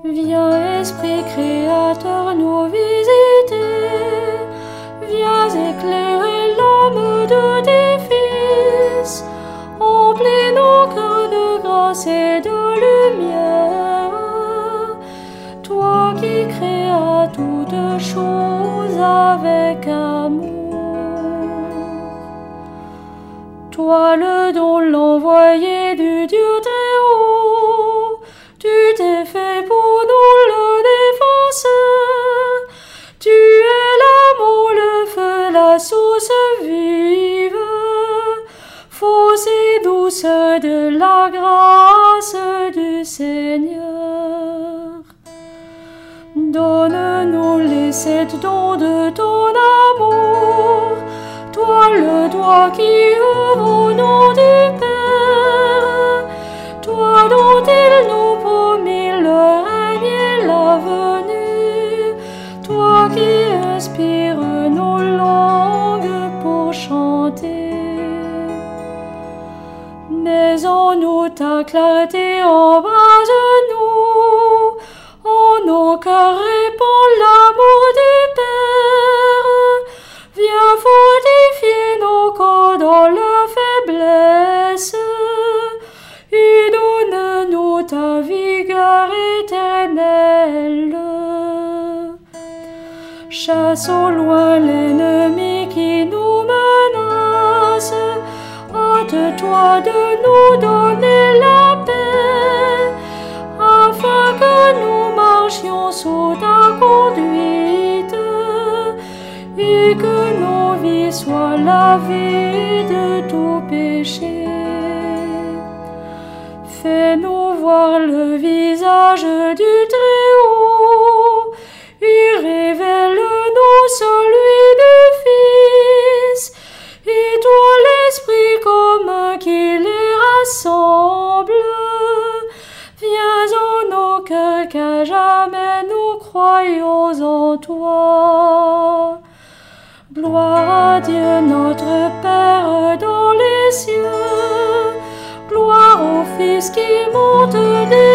Viens, Esprit Créateur, nous visiter. Viens éclairer l'âme de tes fils. Emplis nos cœurs de grâce et de lumière. Toi qui créas toutes choses avec amour. Toi le don, l'envoyé du Dieu très haut. Tu t'es fait pour nous le défenseur. Tu es l'amour, le feu, la source vive, force et douceur de la grâce du Seigneur. Donne-nous les 7 dons de ton amour, toi le doigt qui ouvre au nom du Père, toi dont il nous promit le règne et la venue, toi qui inspires nos langues pour chanter. Mais en nous ta clarté embrase-nous, en nos cœurs répand l'amour du Père. Viens fortifier nos corps dans leur faiblesse, et donne-nous ta vigueur éternelle. Chasse au loin l'ennemi qui nous menace, hâte-toi de nous donner la paix, afin que nous marchions sous ta conduite, et que nos vies soient lavées de tout péché. Fais-nous voir le visage du Très-Haut, et révèle-nous celui du Fils, et toi l'Esprit commun qui les rassemble. Viens en nos cœurs qu'à jamais nous croyons en toi. Gloire à Dieu notre Père dans les cieux, gloire au Fils qui monte des